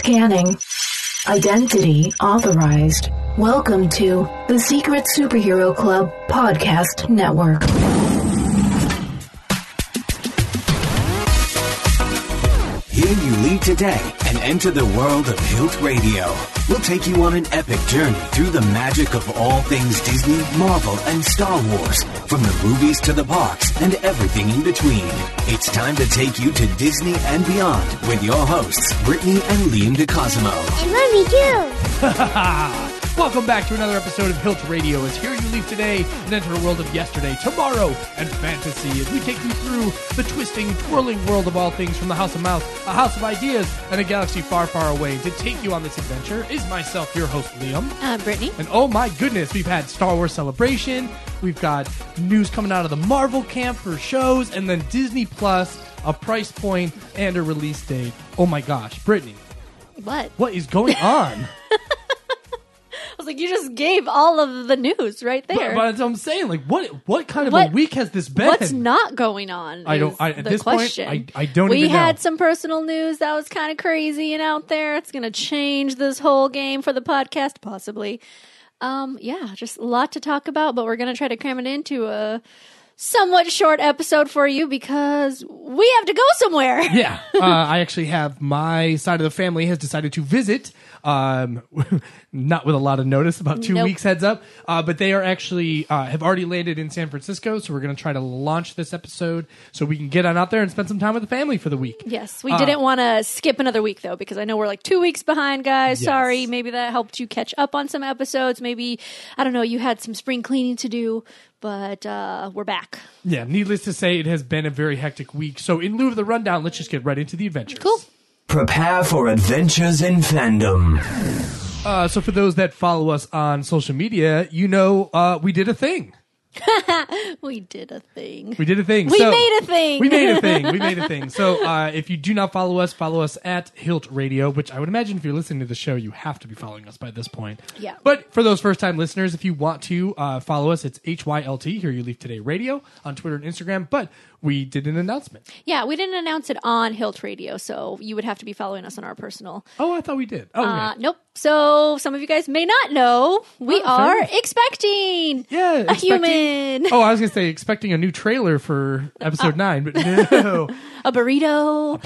Scanning. Identity authorized. Welcome to the Secret Superhero Club Podcast Network. Here you leave today and enter the world of Hilt Radio. We'll take you on an epic journey through the magic of all things Disney, Marvel, and Star Wars. From the movies to the parks and everything in between. It's time to take you to Disney and beyond with your hosts, Brittany and Liam DeCosimo. And Mommy too. Welcome back to another episode of Hilt Radio. As here you leave today and enter a world of yesterday, tomorrow, and fantasy as we take you through the twisting, twirling world of all things from the House of Mouse, a house of ideas, and a galaxy far, far away. To take you on this adventure is myself, your host, Liam. Brittany. And oh my goodness, we've had Star Wars Celebration, we've got news coming out of the Marvel camp for shows, and then Disney Plus, a price point, and a release date. Oh my gosh, Brittany. What is going on? I was like, you just gave all of the news right there. But that's what I'm saying. Like, what kind of a week has this been? What's not going on? At this question. point, I don't we even know. We had some personal news that was kind of crazy and out there. It's going to change this whole game for the podcast, possibly. Just a lot to talk about, but we're going to try to cram it into a somewhat short episode for you because we have to go somewhere. Yeah. I actually have my side of the family has decided to visit. Not with a lot of notice, about 2 weeks heads up. But they are actually have already landed in San Francisco, so we're going to try to launch this episode so we can get on out there and spend some time with the family for the week. Yes, we didn't want to skip another week, though, because I know we're like 2 weeks behind, guys. Yes. Sorry, maybe that helped you catch up on some episodes. Maybe, I don't know, you had some spring cleaning to do, but we're back. Yeah, needless to say, it has been a very hectic week. So in lieu of the rundown, let's just get right into the adventures. Cool. Prepare for adventures in fandom. So for those that follow us on social media, you know we did a thing. We did a thing. We made a thing. We made a thing. So if you do not follow us at Hilt Radio, which I would imagine if you're listening to the show, you have to be following us by this point. Yeah. But for those first-time listeners, if you want to follow us, it's HYLT, Here You Leave Today Radio, on Twitter and Instagram. But we did an announcement. Yeah, we didn't announce it on Hilt Radio, so you would have to be following us on our personal. Oh, I thought we did. Oh, yeah. Nope. So some of you guys may not know, we are expecting a human. Oh, I was going to say expecting a new trailer for episode 9, but no. A burrito.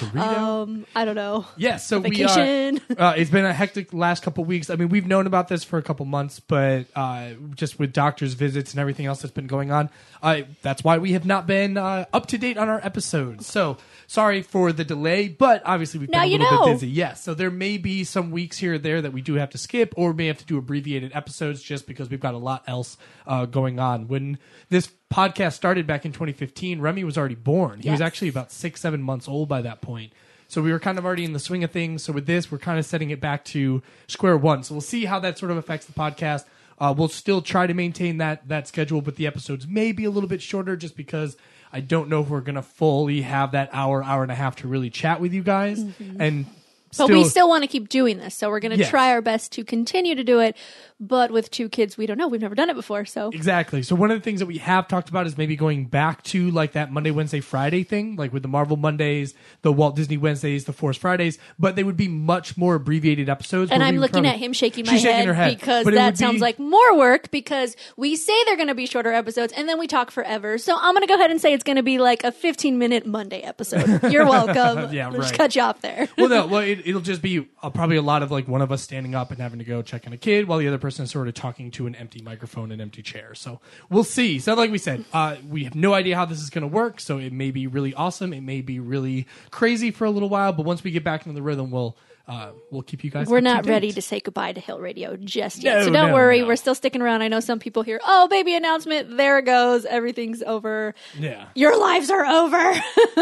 I don't know. Yes, so vacation. It's been a hectic last couple weeks. I mean, we've known about this for a couple months, but just with doctor's visits and everything else that's been going on, that's why we have not been up to date on our episodes. So sorry for the delay, but obviously we've been a little bit busy. Yes, so there may be some weeks here or there that we do have to skip, or may have to do abbreviated episodes just because we've got a lot else going on. When this podcast started back in 2015, Remy was already born. He was actually about 6-7 months old by that point. So we were kind of already in the swing of things. So with this, we're kind of setting it back to square one. So we'll see how that sort of affects the podcast. We'll still try to maintain that schedule, but the episodes may be a little bit shorter just because I don't know if we're going to fully have that hour and a half to really chat with you guys. Mm-hmm. But we still want to keep doing this, so we're going to try our best to continue to do it. But with 2 kids, we don't know. We've never done it before, so... Exactly. So one of the things that we have talked about is maybe going back to like that Monday, Wednesday, Friday thing, like with the Marvel Mondays, the Walt Disney Wednesdays, the Force Fridays, but they would be much more abbreviated episodes. And I'm looking at him shaking my head because that sounds like more work, because we say they're going to be shorter episodes, and then we talk forever. So I'm going to go ahead and say it's going to be like a 15-minute Monday episode. You're welcome. Yeah, right. Just cut you off there. It'll just be probably a lot of like one of us standing up and having to go check on a kid while the other person is sort of talking to an empty microphone and empty chair. So we'll see. So like we said, we have no idea how this is going to work. So it may be really awesome. It may be really crazy for a little while. But once we get back into the rhythm, we'll keep you guys. We're not ready to say goodbye to Hilt Radio just yet. So don't worry. We're still sticking around. I know some people hear, oh, baby announcement. There it goes. Everything's over. Yeah. Your lives are over.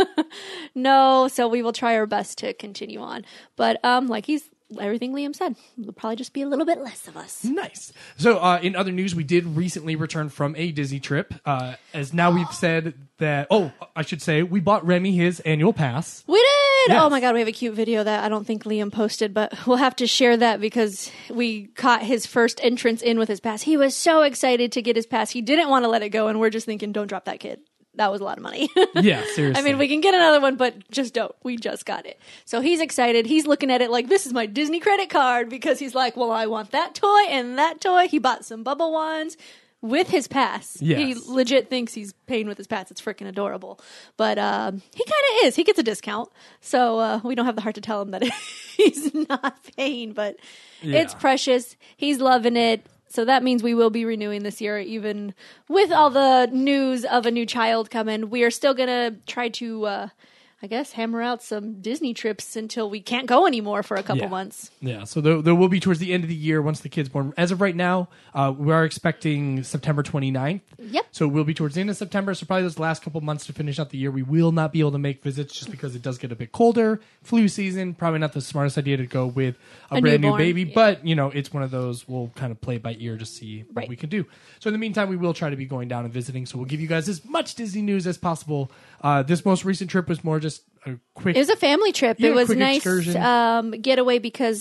No. So we will try our best to continue on. But everything Liam said, it'll probably just be a little bit less of us. Nice. So in other news, we did recently return from a Disney trip. As now we've said that, I should say, we bought Remy his annual pass. We did! Yes. Oh my God, we have a cute video that I don't think Liam posted, but we'll have to share that because we caught his first entrance in with his pass. He was so excited to get his pass. He didn't want to let it go, and we're just thinking, don't drop that kid. that was a lot of money. Yeah, seriously. I mean, we can get another one, but just don't. We just got it. So he's excited. He's looking at it like, this is my Disney credit card, because he's like, well, I want that toy and that toy. He bought some Bubba wands with his pass. Yes. He legit thinks he's paying with his pass. It's freaking adorable. But he kind of is. He gets a discount. So we don't have the heart to tell him that he's not paying, but it's precious. He's loving it. So that means we will be renewing this year, even with all the news of a new child coming. We are still going to try to, hammer out some Disney trips until we can't go anymore for a couple months. Yeah, so there will be towards the end of the year once the kid's born. As of right now, we are expecting September 29th. Yep. So we'll be towards the end of September. So probably those last couple months to finish out the year, we will not be able to make visits just because it does get a bit colder. Flu season, probably not the smartest idea to go with a brand new baby. Yeah. But, it's one of those we'll kind of play by ear to see what we can do. So in the meantime, we will try to be going down and visiting. So we'll give you guys as much Disney news as possible. This most recent trip was more just a quick... It was a family trip. Yeah, it was nice excursion. Getaway because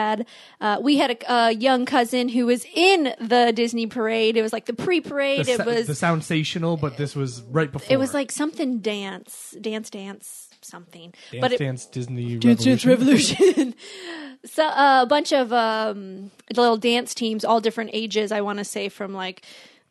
we had a young cousin who was in the Disney parade. It was like the pre-parade. It was the Soundsational, but this was right before. It was like something dance, something. Dance Disney Revolution. So a bunch of little dance teams, all different ages. I want to say from like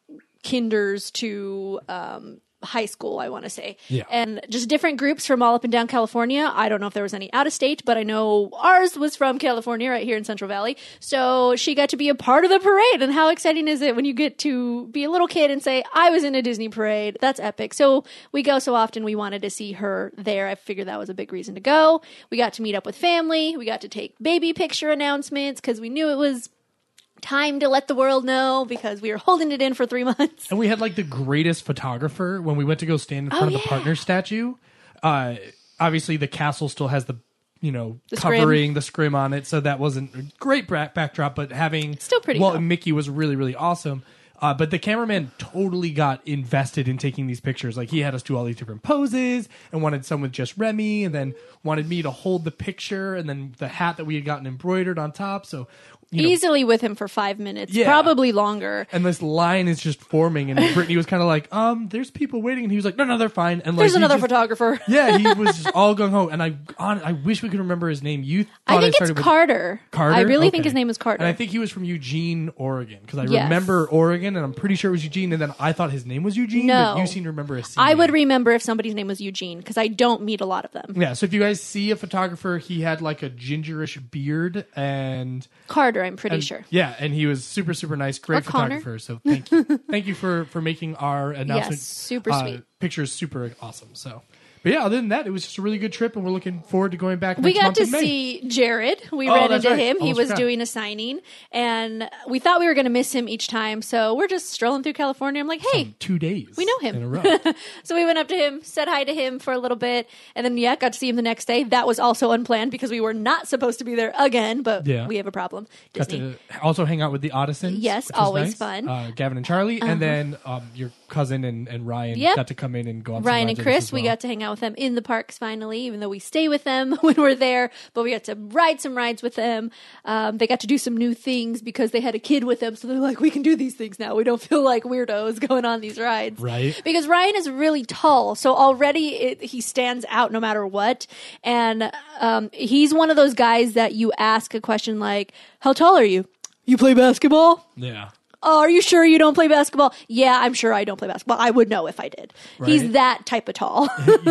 kinders to high school, I want to say. Yeah. And just different groups from all up and down California. I don't know if there was any out of state, but I know ours was from California, right here in Central Valley. So she got to be a part of the parade. And how exciting is it when you get to be a little kid and say, I was in a Disney parade? That's epic. So we go so often, we wanted to see her there. I figured that was a big reason to go. We got to meet up with family. We got to take baby picture announcements because we knew it was time to let the world know because we were holding it in for 3 months. And we had like the greatest photographer when we went to go stand in front of the partner statue. Obviously the castle still has the covering, the scrim on it, so that wasn't a great backdrop, but having still pretty Walt and Mickey was really, really awesome. But the cameraman totally got invested in taking these pictures. Like, he had us do all these different poses and wanted some with just Remy and then wanted me to hold the picture and then the hat that we had gotten embroidered on top. So easily with him for 5 minutes, probably longer. And this line is just forming, and Brittany was kind of like, there's people waiting, and he was like, no, they're fine. And there's another photographer. Yeah, he was just all gung ho, and I wish we could remember his name. I think it's Carter. Carter? I really think his name is Carter. And I think he was from Eugene, Oregon, because I remember Oregon, and I'm pretty sure it was Eugene, and then I thought his name was Eugene, but you seem to remember his I would remember if somebody's name was Eugene, because I don't meet a lot of them. Yeah, so if you guys see a photographer, he had like a gingerish beard, and... Carter, I'm pretty sure. Yeah, and he was super, super nice. Great photographer. So thank you. Thank you for making our announcement. Yes, super sweet. Pictures super awesome. So, but yeah, other than that, it was just a really good trip, and we're looking forward to going back next We got month to in May. see Jared. We ran into him. He was forgot. doing a signing, and we thought we were going to miss him each time. So we're just strolling through California. I'm like, hey, 2 days. We know him. In a row. So we went up to him, said hi to him for a little bit, and then, got to see him the next day. That was also unplanned because we were not supposed to be there again, but we have a also got to also hang out with the Audisons. Yes, always nice. Fun. Gavin and Charlie, and then your cousin and Ryan got to come in and go on Ryan some and Chris, we got to hang out with them in the parks finally, even though we stay with them when we're there, but we got to ride some rides with them. They got to do some new things because they had a kid with them, so they're like, we can do these things now. We don't feel like weirdos going on these rides. Right. Because Ryan is really tall, so already he stands out no matter what, and he's one of those guys that you ask a question like, how tall are you? You play basketball? Yeah. Are you sure you don't play basketball? Yeah, I'm sure I don't play basketball. I would know if I did. Right? He's that type of tall.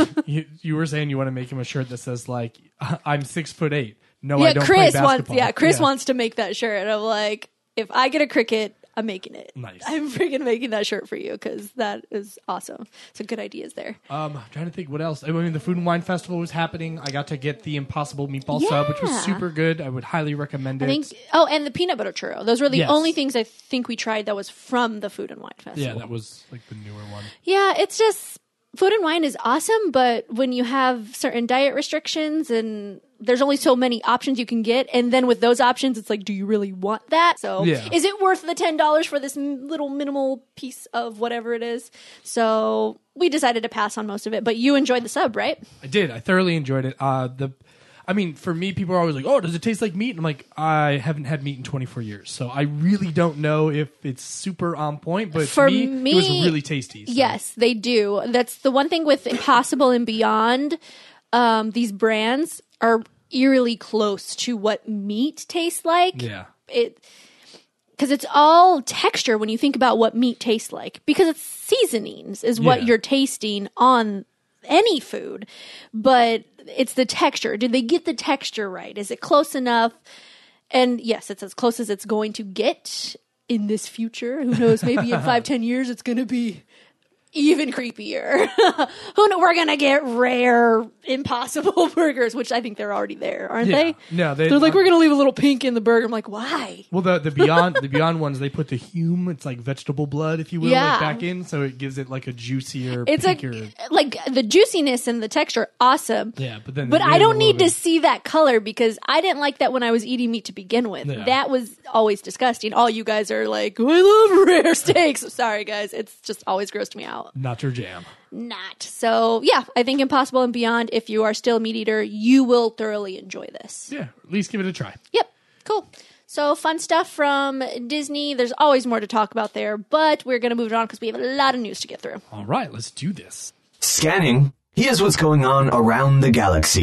you were saying you want to make him a shirt that says like, I'm 6'8". No, I don't Chris play basketball. Chris wants to make that shirt. And I'm like, if I get a cricket, I'm making it. Nice. I'm freaking making that shirt for you because that is awesome. So good ideas there. I'm trying to think what else. I mean, the Food and Wine Festival was happening. I got to get the Impossible Meatball Sub, which was super good. I would highly recommend it. And the peanut butter churro. Those were the only things I think we tried that was from the Food and Wine Festival. Yeah, that was like the newer one. Yeah, it's just... Food and wine is awesome, but when you have certain diet restrictions and there's only so many options you can get, and then with those options, it's like, do you really want that? So is it worth the $10 for this little minimal piece of whatever it is? So we decided to pass on most of it, but you enjoyed the sub, right? I did. I thoroughly enjoyed it. I mean, for me, people are always like, oh, does it taste like meat? And I'm like, I haven't had meat in 24 years. So I really don't know if it's super on point. But for me, it was really tasty. So. Yes, they do. That's the one thing with Impossible and Beyond. These brands are eerily close to what meat tastes like. Yeah. Because it's all texture when you think about what meat tastes like. Because it's seasonings is what you're tasting on any food. But it's the texture. Did they get the texture right? Is it close enough? And yes, it's as close as it's going to get in this future. Who knows? Maybe in 5-10 years it's going to be even creepier. Who knows? We're gonna get rare Impossible burgers, which I think they're already there, aren't they? No, they're like, we're gonna leave a little pink in the burger. I'm like, why? Well, the Beyond ones, they put the hume, it's like vegetable blood, if you will, like back in, so it gives it like a juicier, it's pinkier. Like the juiciness and the texture, awesome. Yeah, but I don't need to see that color because I didn't like that when I was eating meat to begin with. Yeah. That was always disgusting. All you guys are like, I love rare steaks. Sorry, guys, it's just always grossed me out. Not your jam. Not. So, yeah, I think Impossible and Beyond, if you are still a meat eater, you will thoroughly enjoy this. Yeah, at least give it a try. Yep, cool. So, fun stuff from Disney. There's always more to talk about there, but we're going to move it on because we have a lot of news to get through. All right, let's do this. Scanning. Here's what's going on around the galaxy.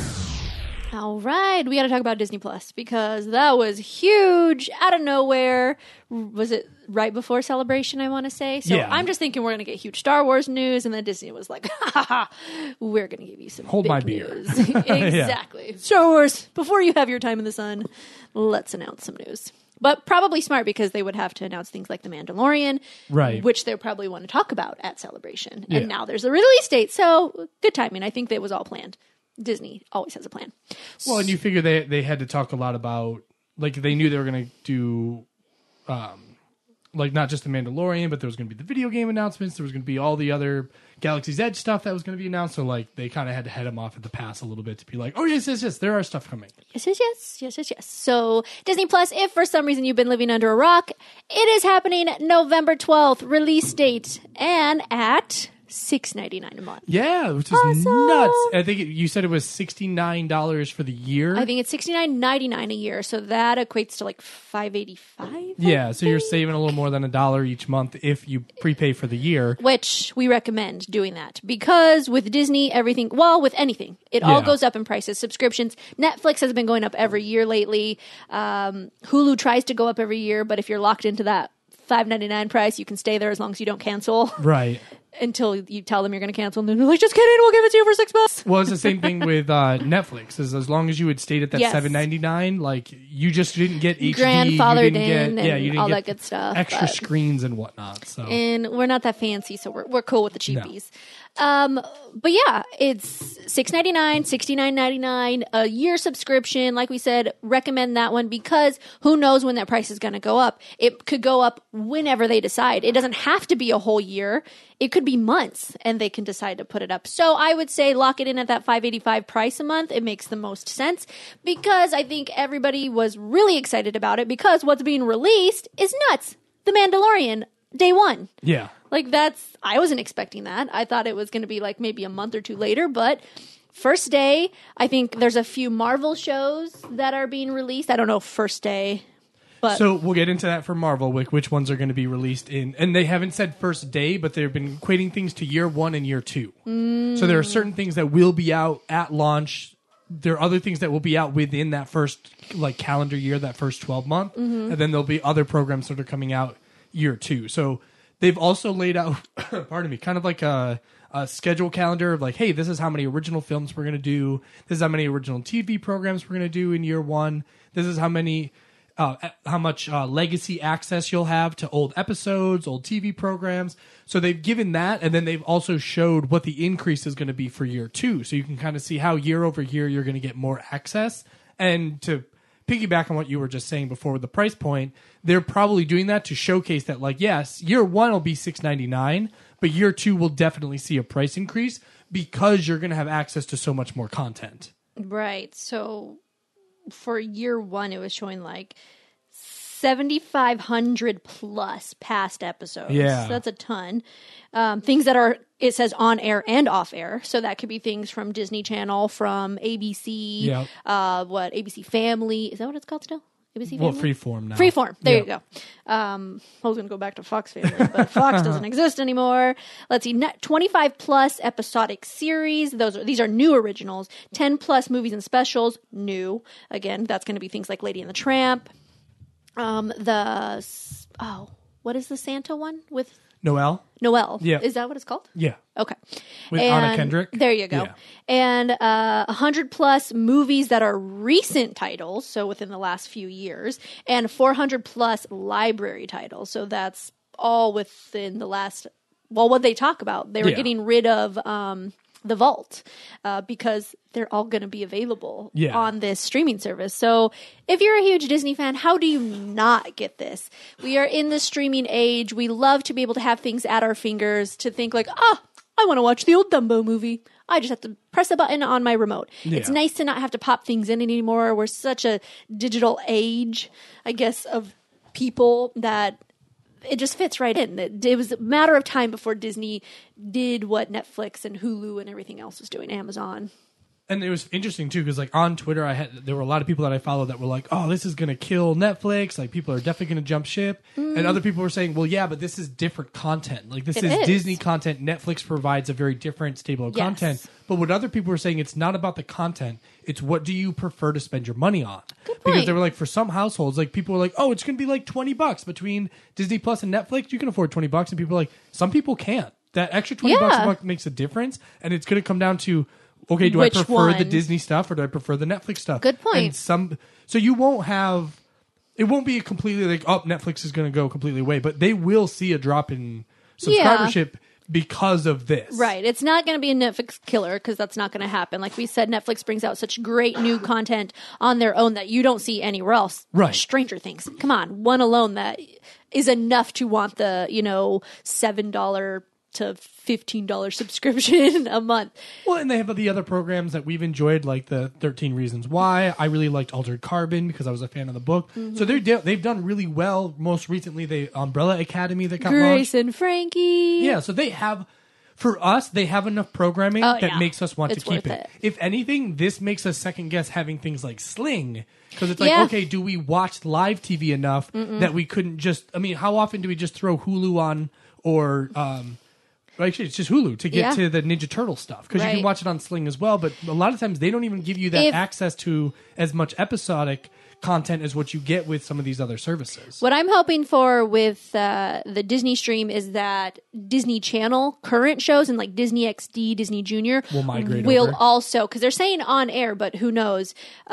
All right, we got to talk about Disney Plus because that was huge out of nowhere. Was it right before Celebration, I want to say? So I'm just thinking we're going to get huge Star Wars news, and then Disney was like, we're going to give you some Hold big my beer. news. Exactly. Star Wars, before you have your time in the sun, let's announce some news. But probably smart because they would have to announce things like The Mandalorian, right? Which they probably want to talk about at Celebration. And now there's a release date, so good timing. I think that was all planned. Disney always has a plan. Well, and you figure they had to talk a lot about, like, they knew they were going to do, like, not just The Mandalorian, but there was going to be the video game announcements. There was going to be all the other Galaxy's Edge stuff that was going to be announced. So, like, they kind of had to head them off at the pass a little bit to be like, oh, yes, there are stuff coming. Yes. So, Disney Plus, if for some reason you've been living under a rock, it is happening November 12th, release date, and at $6.99 a month. Yeah, which is nuts. I think you said it was $69 for the year. I think it's $69.99 a year, so that equates to like $5.85. Yeah, so you're saving a little more than $1 each month if you prepay for the year. Which we recommend doing that because with Disney, everything, well, with anything, it all goes up in prices. Subscriptions, Netflix has been going up every year lately. Hulu tries to go up every year, but if you're locked into that $5.99 price, you can stay there as long as you don't cancel. Right. Until you tell them you're going to cancel, and then they're like, just kidding, we'll give it to you for $6. Well, it's the same thing with Netflix. As long as you had stayed at that $7.99, like, you just didn't get HD. Grandfathered you in get, and all that good stuff. Extra screens and whatnot. So. And we're not that fancy, so we're cool with the cheapies. No. But yeah, it's $6.99, $69.99, a year subscription. Like we said, recommend that one because who knows when that price is going to go up. It could go up whenever they decide. It doesn't have to be a whole year. It could be months and they can decide to put it up. So I would say lock it in at that $5.85 price a month. It makes the most sense because I think everybody was really excited about it because what's being released is nuts. The Mandalorian, day one. Yeah. Like I wasn't expecting that. I thought it was going to be like maybe a month or two later, but first day, I think there's a few Marvel shows that are being released. I don't know first day. But so we'll get into that for Marvel, which ones are going to be released in. And they haven't said first day, but they've been equating things to year one and year two. So there are certain things that will be out at launch. There are other things that will be out within that first calendar year, that first 12 month. And then there'll be other programs that are coming out year two. So they've also laid out, pardon me, kind of like a schedule calendar of like, hey, this is how many original films we're going to do. This is how many original TV programs we're going to do in year one. This is how much legacy access you'll have to old episodes, old TV programs. So they've given that, and then they've also showed what the increase is going to be for year two. So you can kind of see how year over year you're going to get more access. And to piggyback on what you were just saying before with the price point, they're probably doing that to showcase that, like, yes, year one will be $6.99, but year two will definitely see a price increase because you're going to have access to so much more content. Right. So for year one, it was showing like 7,500 plus past episodes. Yeah. So that's a ton. Things that are, it says on air and off air. So that could be things from Disney Channel, from ABC, ABC Family. Is that what it's called still? ABC Family? Well, Freeform now. Freeform. There you go. I was going to go back to Fox Family, but Fox doesn't exist anymore. Let's see. 25 plus episodic series. These are new originals. 10 plus movies and specials. New. Again, that's going to be things like Lady and the Tramp. What is the Santa one with Noelle? Yeah. Is that what it's called? Yeah. Okay. With Anna Kendrick? There you go. Yeah. And 100 plus movies that are recent titles, so within the last few years, and 400 plus library titles. So that's all within the last, what they talk about. They were getting rid of the vault because they're all going to be available on this streaming service. So if you're a huge Disney fan, how do you not get this? We are in the streaming age. We love to be able to have things at our fingers, to think like, I want to watch the old Dumbo movie. I just have to press a button on my remote. Yeah. It's nice to not have to pop things in anymore. We're such a digital age, I guess, of people that it just fits right in. It was a matter of time before Disney did what Netflix and Hulu and everything else was doing, Amazon. And it was interesting too, because like on Twitter, there were a lot of people that I followed that were like, "Oh, this is going to kill Netflix. Like people are definitely going to jump ship." And other people were saying, "Well, yeah, but this is different content. Like this is Disney content. Netflix provides a very different stable of content." But what other people were saying, it's not about the content. It's what do you prefer to spend your money on? Good point. Because they were like, for some households, like people were like, "Oh, it's going to be like $20 between Disney Plus and Netflix. You can afford $20." And people are like, some people can't. That extra $20 a month makes a difference, and it's going to come down to, okay, do I prefer the Disney stuff or do I prefer the Netflix stuff? Good point. And so you won't have, it won't be completely like, oh, Netflix is going to go completely away, but they will see a drop in subscribership because of this. Right. It's not going to be a Netflix killer, because that's not going to happen. Like we said, Netflix brings out such great new content on their own that you don't see anywhere else. Right. Stranger Things. Come on. One alone that is enough to want the, $7 to $15 subscription a month. Well, and they have the other programs that we've enjoyed, like the 13 Reasons Why. I really liked Altered Carbon because I was a fan of the book. Mm-hmm. So they've done really well. Most recently, the Umbrella Academy that got launched. Grace and Frankie. Yeah, so they have, for us, they have enough programming that makes us want to keep it. If anything, this makes us second guess having things like Sling. Because it's like, okay, do we watch live TV enough that we couldn't just, how often do we just throw Hulu on or... Actually, it's just Hulu to get to the Ninja Turtle stuff, because you can watch it on Sling as well. But a lot of times they don't even give you that access to as much episodic content as what you get with some of these other services. What I'm hoping for with the Disney stream is that Disney Channel current shows and like Disney XD, Disney Junior will migrate will over. Also, because they're saying on air, but who knows.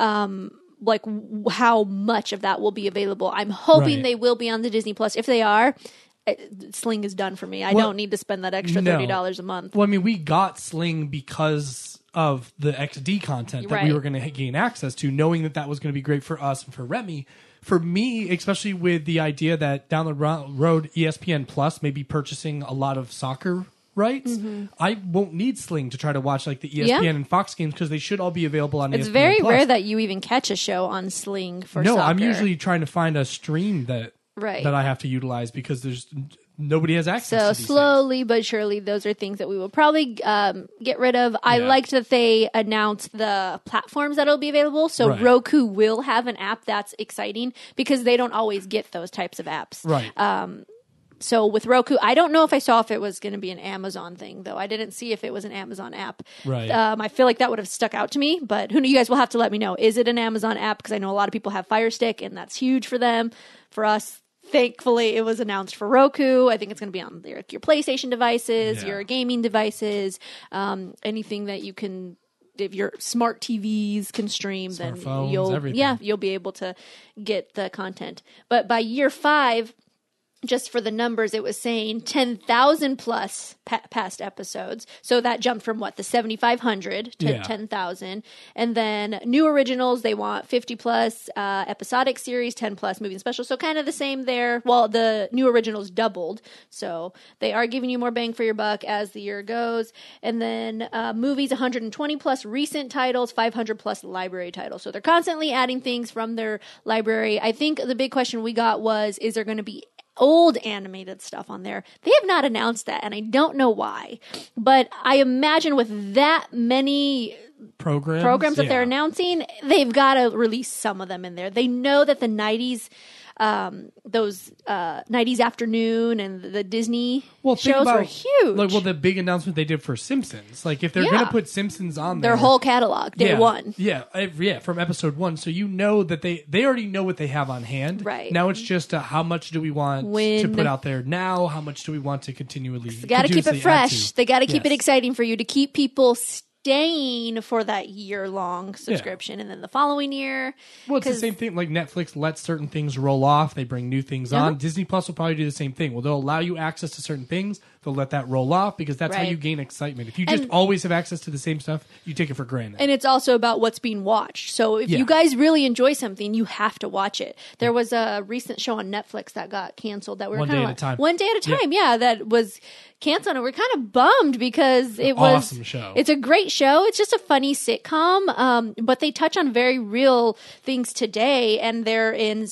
Like how much of that will be available. I'm hoping they will be on the Disney Plus. If they are, Sling is done for me. I don't need to spend that extra $30 a month. Well, we got Sling because of the XD content that we were going to gain access to, knowing that was going to be great for us and for Remy. For me, especially with the idea that down the road, ESPN Plus may be purchasing a lot of soccer rights, I won't need Sling to try to watch like the ESPN and Fox games, because they should all be available on ESPN+. It's very rare that you even catch a show on Sling for soccer. No, I'm usually trying to find a stream that I have to utilize, because there's nobody has access to these slowly but surely, those are things that we will probably get rid of. I liked that they announced the platforms that will be available. So Roku will have an app. That's exciting, because they don't always get those types of apps. Right. So with Roku, I don't know if I saw if it was going to be an Amazon thing, though. I didn't see if it was an Amazon app. Right. I feel like that would have stuck out to me, but who knows? You guys will have to let me know. Is it an Amazon app? Because I know a lot of people have Fire Stick, and that's huge for them. For us, thankfully, it was announced for Roku. I think it's going to be on your PlayStation devices, your gaming devices, anything that you can. If your smart TVs can stream, then you'll be able to get the content. But by year 5. just for the numbers, it was saying 10,000 plus past episodes. So that jumped from the 7,500 to 10,000. And then new originals, they want 50 plus, episodic series, 10 plus movie and special. So kind of the same there. Well, the new originals doubled. So they are giving you more bang for your buck as the year goes. And then movies, 120 plus recent titles, 500 plus library titles. So they're constantly adding things from their library. I think the big question we got was, is there going to be old animated stuff on there? They have not announced that, and I don't know why. But I imagine with that many programs that they're announcing, they've got to release some of them in there. They know that the 90s, those 90s afternoon and the Disney shows were huge. Like, the big announcement they did for Simpsons. Like, if they're going to put Simpsons on there, their whole catalog, day one. Yeah, from episode 1. So you know that they already know what they have on hand. Right. Now it's just how much do we want to put out there now? How much do we want to continually? They got to keep it fresh. They got to keep it exciting for you to keep people staying for that year-long subscription, and then the following year. Well, it's the same thing. Like Netflix lets certain things roll off. They bring new things on. Disney Plus will probably do the same thing. Well, they'll allow you access to certain things. They'll let that roll off because that's how you gain excitement. If you just always have access to the same stuff, you take it for granted. And it's also about what's being watched. So if you guys really enjoy something, you have to watch it. There was a recent show on Netflix that got canceled that we were One Day at a Time. One Day at a Time, that was canceled. And we're kind of bummed because it was awesome show. It's a great show. It's just a funny sitcom, but they touch on very real things today. And they're in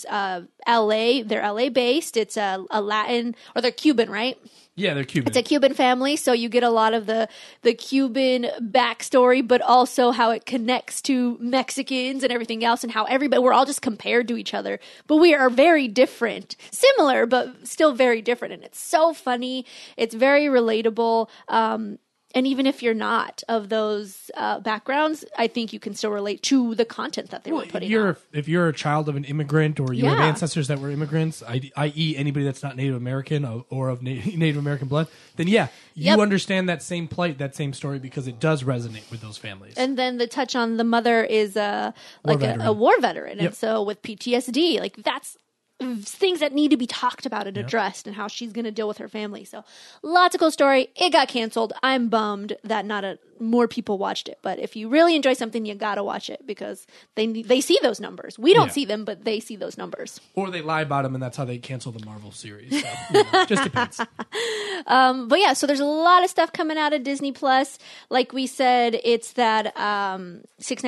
LA. They're LA based. It's a Latin, or they're Cuban, right? Yeah, they're Cuban. It's a Cuban family, so you get a lot of the Cuban backstory, but also how it connects to Mexicans and everything else, and how we're all just compared to each other. But we are very different. Similar, but still very different. And it's so funny. It's very relatable. And even if you're not of those backgrounds, I think you can still relate to the content that they were putting out. If you're a child of an immigrant, or you have ancestors that were immigrants, i.e. anybody that's not Native American or of Native American blood, then you understand that same plight, that same story, because it does resonate with those families. And then the touch on the mother is a war veteran. And so with PTSD, that's things that need to be talked about and addressed, and how she's going to deal with her family. So lots of cool story. It got canceled. I'm bummed that not more people watched it. But if you really enjoy something, you got to watch it, because they see those numbers. We don't see them, but they see those numbers. Or they lie about them, and that's how they cancel the Marvel series. So, just depends. But so there's a lot of stuff coming out of Disney Plus. Like we said, it's that $6.99,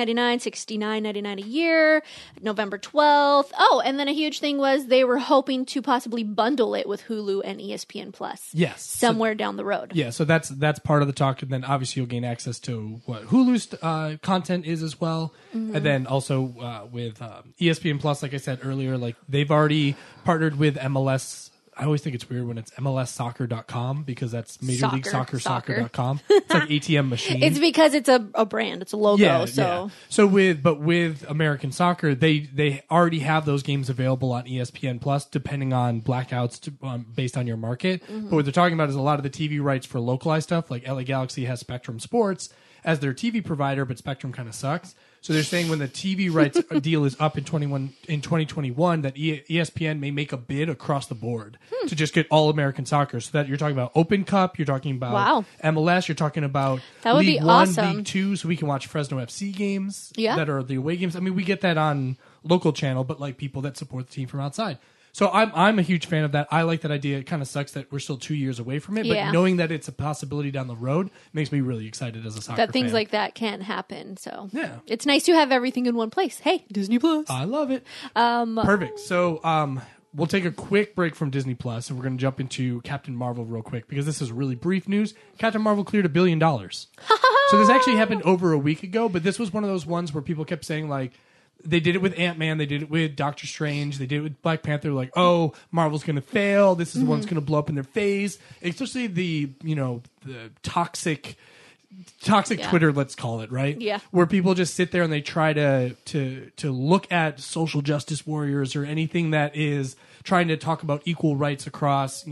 $69.99 a year, November 12th. Oh, and then a huge thing was they were hoping to possibly bundle it with Hulu and ESPN Plus. Yes. Somewhere down the road. Yeah, so that's part of the talk, and then obviously you'll gain access to what Hulu's content is as well. Mm-hmm. And then also with ESPN Plus, like I said earlier, like they've already partnered with MLS. I always think it's weird when it's MLSsoccer.com, because that's Major League Soccer.com. It's like ATM machine. It's because it's a brand. It's a logo. Yeah. So with American soccer, they already have those games available on ESPN Plus, depending on blackouts based on your market. Mm-hmm. But what they're talking about is a lot of the TV rights for localized stuff. Like LA Galaxy has Spectrum Sports as their TV provider, but Spectrum kind of sucks. So they're saying when the TV rights deal is up in 2021, that ESPN may make a bid across the board to just get all American soccer. So that you're talking about Open Cup, you're talking about MLS, you're talking about that would League be One, awesome. League Two, so we can watch Fresno FC games that are the away games. I mean, we get that on local channel, but like people that support the team from outside. So I'm a huge fan of that. I like that idea. It kind of sucks that we're still 2 years away from it, but knowing that it's a possibility down the road makes me really excited as a soccer fan. That things like that can happen. So it's nice to have everything in one place. Hey, Disney Plus. I love it. Perfect. So we'll take a quick break from Disney Plus, and we're going to jump into Captain Marvel real quick, because this is really brief news. Captain Marvel cleared $1 billion. So this actually happened over a week ago, but this was one of those ones where people kept saying, like, they did it with Ant-Man, they did it with Doctor Strange, they did it with Black Panther, like, oh, Marvel's going to fail, this is the one that's going to blow up in their face. Especially the toxic toxic Twitter, let's call it, right? Yeah. Where people just sit there and they try to look at social justice warriors or anything that is trying to talk about equal rights across,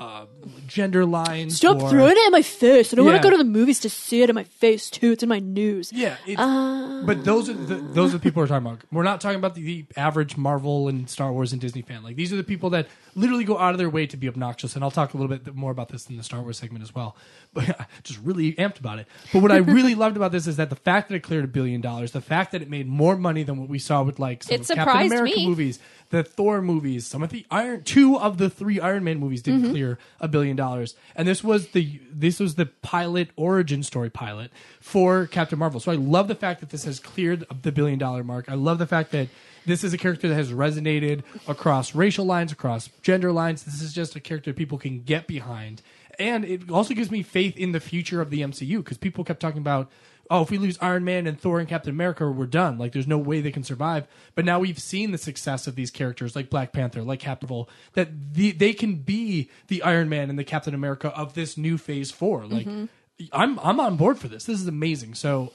gender lines. Stop throwing it in my face. I don't want to go to the movies to see it in my face too. It's in my news. Yeah. But those are the people we're talking about. We're not talking about the average Marvel and Star Wars and Disney fan. Like, these are the people that literally go out of their way to be obnoxious. And I'll talk a little bit more about this in the Star Wars segment as well. But just really amped about it. But what I really loved about this is that the fact that it cleared $1 billion, the fact that it made more money than what we saw with like some of Captain America movies, the Thor movies, some of the two of the 3 Iron Man movies didn't clear $1 billion. And this was the pilot origin story pilot for Captain Marvel. So I love the fact that this has cleared the $1 billion mark. I love the fact that this is a character that has resonated across racial lines, across gender lines. This is just a character people can get behind. And it also gives me faith in the future of the MCU, because people kept talking about, oh, if we lose Iron Man and Thor and Captain America, we're done. Like, there's no way they can survive. But now we've seen the success of these characters, like Black Panther, like Captain Marvel, that they can be the Iron Man and the Captain America of this new Phase 4. Like, I'm on board for this. This is amazing. So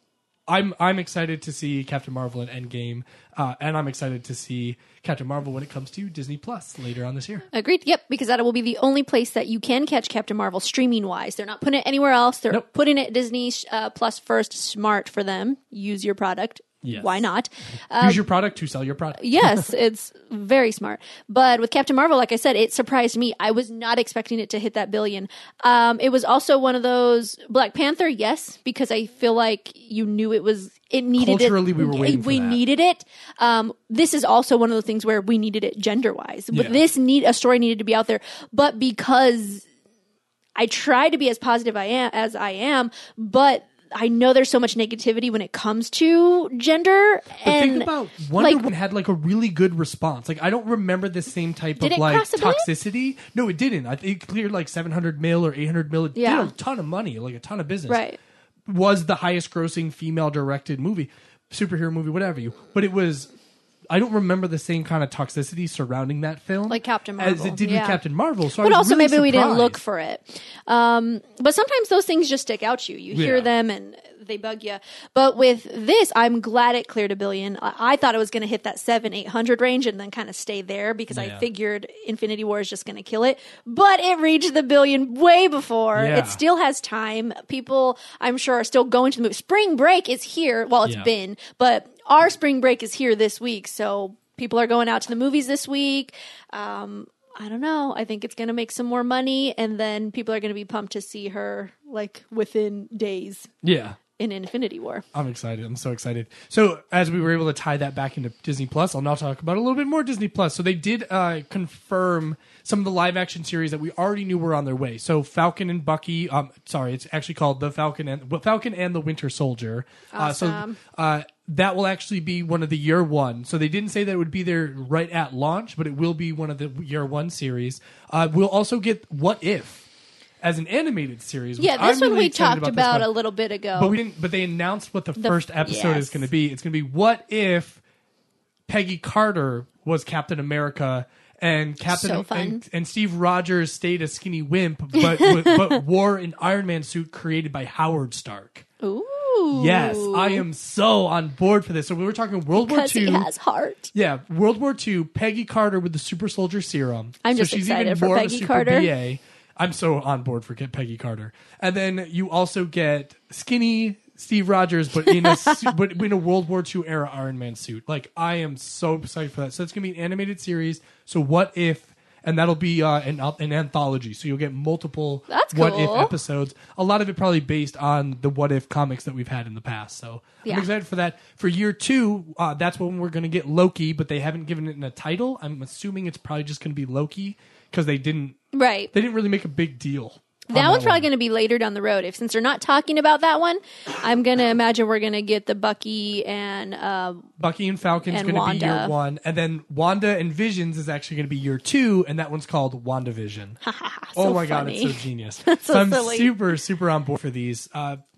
I'm excited to see Captain Marvel in Endgame, and I'm excited to see Captain Marvel when it comes to Disney Plus later on this year. Agreed. Yep, because that will be the only place that you can catch Captain Marvel streaming-wise. They're not putting it anywhere else. They're putting it Disney Plus first. Smart for them. Use your product. Yes. Why not? Use your product to sell your product. Yes, it's very smart. But with Captain Marvel, like I said, it surprised me. I was not expecting it to hit that $1 billion. It was also one of those Black Panther, yes, because I feel like you knew it needed culturally, we were waiting for we that. Needed it. This is also one of the things where we needed it gender-wise. But a story needed to be out there. But because I try to be as positive as I am, but I know there's so much negativity when it comes to gender. But think about Wonder Woman had like a really good response. Like, I don't remember the same type of like toxicity. No, it didn't. I think it cleared like 700 mil or 800 mil. It did a ton of money, like a ton of business. Right. Was the highest grossing female directed movie, superhero movie, whatever but it was. I don't remember the same kind of toxicity surrounding that film, like Captain Marvel, as it did with Captain Marvel. So, but also really maybe surprised. we didn't look for it. But sometimes those things just stick out to you. You hear them and they bug you. But with this, I'm glad it cleared $1 billion. I thought it was going to hit that 700-800 range and then kind of stay there because I figured Infinity War is just going to kill it. But it reached the $1 billion way before. Yeah. It still has time. People, I'm sure, are still going to the movie. Spring break is here. Well, it's been, but our spring break is here this week, so people are going out to the movies this week. I don't know. I think it's going to make some more money, and then people are going to be pumped to see her like within days. Yeah. In Infinity War. I'm excited. I'm so excited. So as we were able to tie that back into Disney Plus, I'll now talk about a little bit more Disney Plus. So they did confirm some of the live action series that we already knew were on their way. So Falcon and Bucky, it's actually called The Falcon and the Winter Soldier. Awesome. That will actually be one of the year one. So they didn't say that it would be there right at launch, but it will be one of the year one series. We'll also get What If as an animated series. Yeah, this one we talked about a little bit ago. But we didn't. But they announced what the first episode is going to be. It's going to be What If Peggy Carter was Captain America and and Steve Rogers stayed a skinny wimp, but wore an Iron Man suit created by Howard Stark. Ooh. Yes, I am so on board for this. So we were talking World War II. Because he has heart. Yeah, World War II, Peggy Carter with the super soldier serum. I'm just excited for Peggy Carter. BA. I'm so on board for Peggy Carter. And then you also get skinny Steve Rogers, but in a World War II era Iron Man suit. Like, I am so excited for that. So it's going to be an animated series. So What If... And that'll be an anthology, so you'll get multiple What If episodes. A lot of it probably based on the What If comics that we've had in the past. So I'm excited for that. For year 2, that's when we're going to get Loki, but they haven't given it a title. I'm assuming it's probably just going to be Loki because they didn't really make a big deal. That one's probably going to be later down the road. Since they're not talking about that one, I'm going to imagine we're going to get the Bucky and Falcon's going to be year 1, and then Wanda and Visions is actually going to be year 2, and that one's called WandaVision. Oh my god, it's so genius! so I'm silly. super on board for these.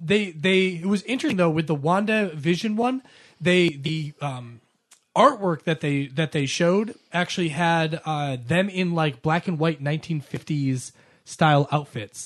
It was interesting though with the WandaVision one. The artwork that they showed actually had them in like black and white 1950s style outfits.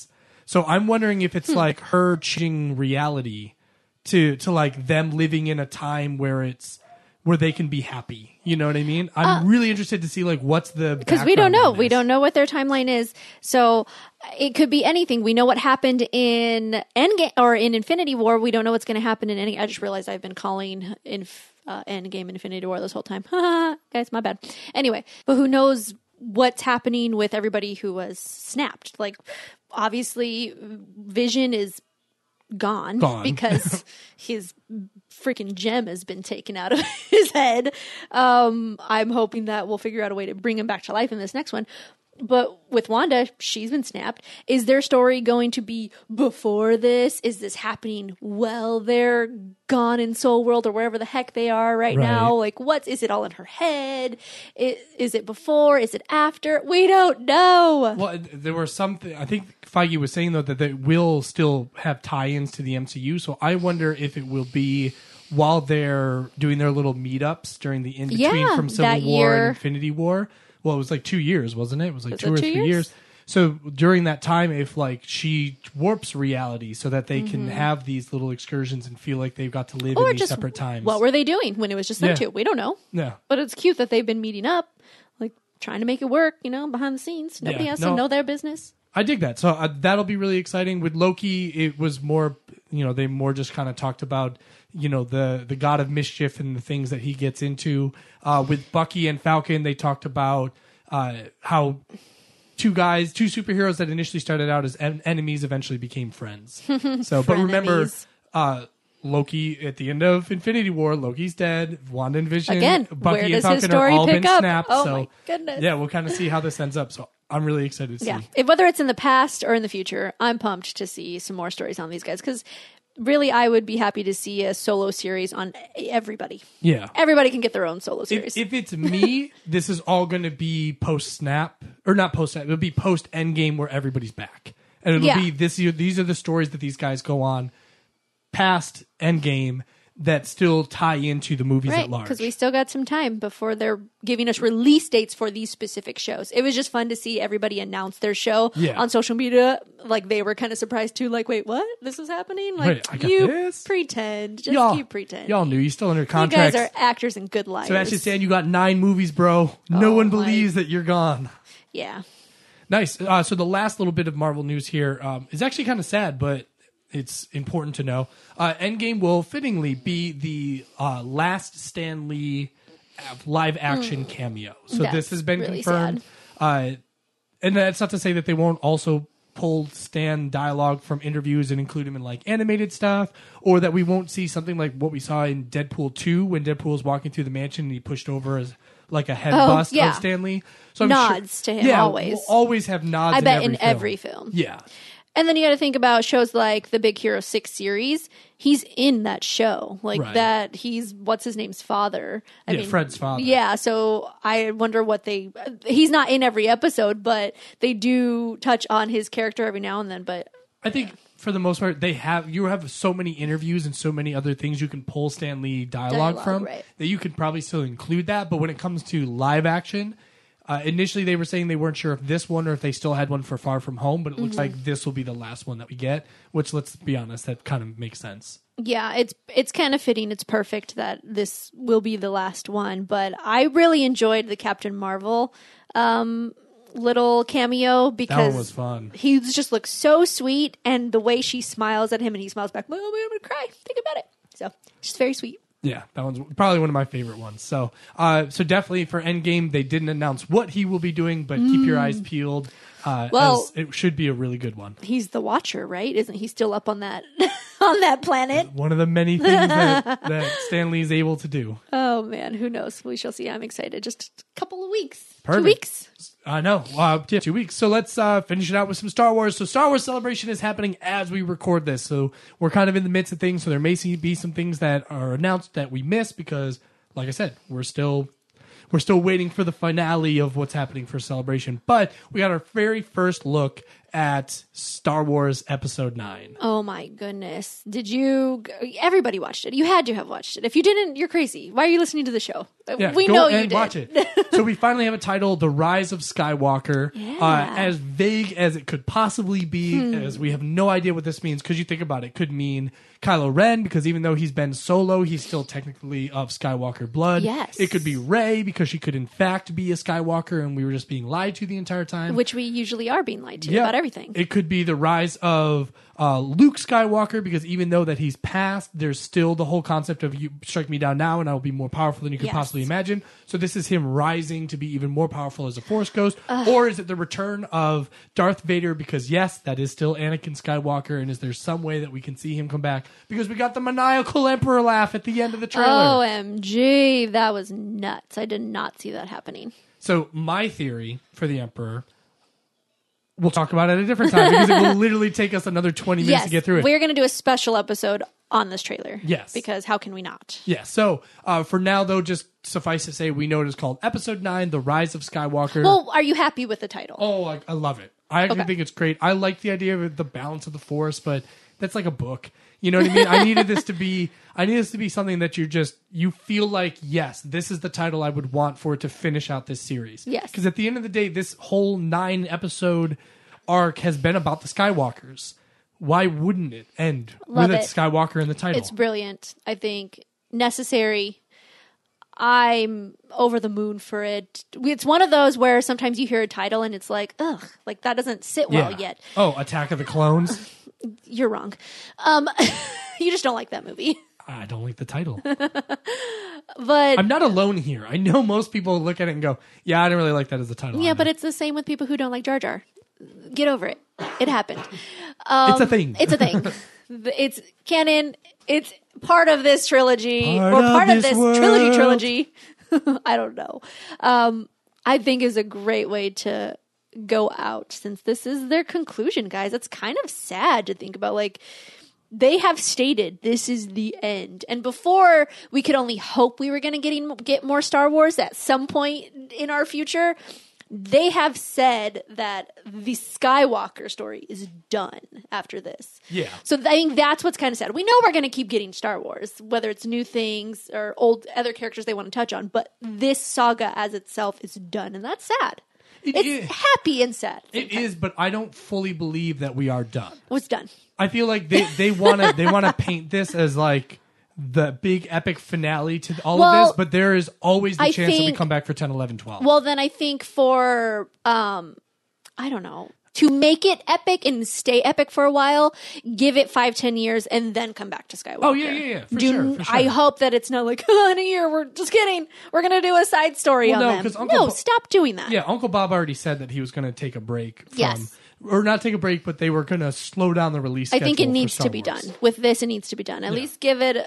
So I'm wondering if it's like her changing reality to like them living in a time where they can be happy. You know what I mean? I'm really interested to see like what's the, because we don't know. We don't know what their timeline is. So it could be anything. We know what happened in Endgame or in Infinity War. We don't know what's going to happen in any. I just realized I've been calling Endgame Infinity War this whole time. Guys, my bad. Anyway, but who knows what's happening with everybody who was snapped? Like, obviously, Vision is gone. Because his freaking gem has been taken out of his head. I'm hoping that we'll figure out a way to bring him back to life in this next one. But with Wanda, she's been snapped. Is their story going to be before this? Is this happening while they're gone in Soul World or wherever the heck they are right now? Like, is it all in her head? Is it before? Is it after? We don't know. Well, there were something, I think Feige was saying, though, that they will still have tie-ins to the MCU. So I wonder if it will be while they're doing their little meetups during the in-between from Civil War and Infinity War. Well, it was like 2 years, wasn't it? It was like 2 or 3 years. So during that time, if like she warps reality so that they can have these little excursions and feel like they've got to live in these separate times. What were they doing when it was just them two? We don't know. Yeah. But it's cute that they've been meeting up, like trying to make it work, behind the scenes. Nobody has to know their business. I dig that. So that'll be really exciting. With Loki, it was more, they more just kind of talked about, the god of mischief and the things that he gets into. With Bucky and Falcon, they talked about how two superheroes that initially started out as enemies eventually became friends. So, but remember, Loki at the end of Infinity War, Loki's dead. Wanda and Vision, again, Bucky and Falcon are all been snapped. Oh so, my goodness! Yeah, we'll kind of see how this ends up. So I'm really excited to see. Yeah, whether it's in the past or in the future, I'm pumped to see some more stories on these guys because. Really, I would be happy to see a solo series on everybody. Yeah. Everybody can get their own solo series. If it's me, this is all going to be post-snap. Or not post-snap. It'll be post-Endgame where everybody's back. And it'll be these are the stories that these guys go on past Endgame that still tie into the movies at large. Because we still got some time before they're giving us release dates for these specific shows. It was just fun to see everybody announce their show on social media. Like, they were kind of surprised too. Like, wait, what? This is happening? Like, I got this? Pretend. Just keep pretending. Y'all knew. You're still under contract. You guys are actors and good liars. So actually saying you got 9 movies, bro. No one believes that you're gone. Yeah. Nice. So the last little bit of Marvel news here is actually kind of sad, but it's important to know. Endgame will fittingly be the last Stan Lee live action cameo. So this has been really confirmed. And that's not to say that they won't also pull Stan dialogue from interviews and include him in like animated stuff, or that we won't see something like what we saw in Deadpool 2 when Deadpool was walking through the mansion and he pushed over as like a head bust of Stan Lee. So nods to him always. We'll always have nods. I bet in every film. Yeah. And then you got to think about shows like the Big Hero 6 series. He's in that show. Like that, what's his name's father? I mean, Fred's father. Yeah, so I wonder he's not in every episode, but they do touch on his character every now and then. But I think for the most part, you have so many interviews and so many other things you can pull Stan Lee dialogue from that you could probably still include that. But when it comes to live action, initially they were saying they weren't sure if this one or if they still had one for Far From Home, but it looks like this will be the last one that we get, which, let's be honest, that kind of makes sense. Yeah, it's kind of fitting. It's perfect that this will be the last one, but I really enjoyed the Captain Marvel little cameo because that one was fun. He just looks so sweet, and the way she smiles at him and he smiles back, "Oh, I'm gonna cry. Think about it." So just very sweet. Yeah, that one's probably one of my favorite ones. So, so definitely for Endgame, they didn't announce what he will be doing, but keep your eyes peeled. As it should be a really good one. He's the Watcher, right? Isn't he still up on that on that planet? One of the many things that Stan Lee is able to do. Oh man, who knows? We shall see. I'm excited. Just a couple of weeks. Perfect. 2 weeks. I know. 2 weeks. So let's finish it out with some Star Wars. So Star Wars Celebration is happening as we record this. So we're kind of in the midst of things. So there may be some things that are announced that we missed because, like I said, we're still waiting for the finale of what's happening for Celebration. But we got our very first look at Star Wars Episode 9. Oh my goodness. Everybody watched it. You had to have watched it. If you didn't, you're crazy. Why are you listening to the show? Yeah, we go know and you did. watch it. So we finally have a title, The Rise of Skywalker. Yeah. As vague as it could possibly be, as we have no idea what this means, because you think about it, it could mean Kylo Ren, because even though he's Ben Solo, he's still technically of Skywalker blood. Yes. It could be Rey, because she could in fact be a Skywalker, and we were just being lied to the entire time. Which we usually are being lied to about everything. It could be the rise of Luke Skywalker, because even though that he's passed, there's still the whole concept of you strike me down now and I will be more powerful than you could possibly imagine. So this is him rising to be even more powerful as a Force ghost. Or is it the return of Darth Vader? Because yes, that is still Anakin Skywalker. And is there some way that we can see him come back? Because we got the maniacal Emperor laugh at the end of the trailer. OMG, that was nuts. I did not see that happening. So my theory for the Emperor, we'll talk about it at a different time, because it will literally take us another 20 minutes to get through it. We're going to do a special episode on this trailer. Yes. Because how can we not? Yeah. So for now, though, just suffice to say, we know it is called Episode 9, The Rise of Skywalker. Well, are you happy with the title? Oh, I love it. I actually think it's great. I like the idea of the balance of the Force, but that's like a book. You know what I mean? I needed this to be something that you feel like, yes, this is the title I would want for it to finish out this series. Yes. Because at the end of the day, this whole 9-episode arc has been about the Skywalkers. Why wouldn't it end with a Skywalker in the title? It's brilliant. I think necessary. I'm over the moon for it. It's one of those where sometimes you hear a title and it's like, ugh, like that doesn't sit well yet. Oh, Attack of the Clones? You're wrong. You just don't like that movie. I don't like the title. But I'm not alone here. I know most people look at it and go, yeah, I don't really like that as a title. Yeah, but it's the same with people who don't like Jar Jar. Get over it. It happened. It's a thing. It's a thing. It's canon. It's part of this trilogy. Part of this trilogy. I don't know. I think is a great way to go out, since this is their conclusion, guys. It's kind of sad to think about. Like, they have stated this is the end. And before, we could only hope we were going to get more Star Wars at some point in our future. They have said that the Skywalker story is done after this. Yeah. So I think that's what's kind of sad. We know we're going to keep getting Star Wars, whether it's new things or other characters they want to touch on, but this saga as itself is done, and that's sad. It's happy and sad. It is, but I don't fully believe that we are done. What's done? I feel like they want to paint this as like the big epic finale to all of this, but there is always the chance that we come back for 10, 11, 12. Well, then I think for, I don't know, to make it epic and stay epic for a while, give it 5-10 years and then come back to Skywalker. Oh, yeah. For sure. I hope that it's not like, in a year, we're just kidding. We're going to do a side story on them. No, stop doing that. Yeah, Uncle Bob already said that he was going to take a break from... Or not take a break, but they were going to slow down the release schedule. I think it needs to be done. With this, it needs to be done. At least give it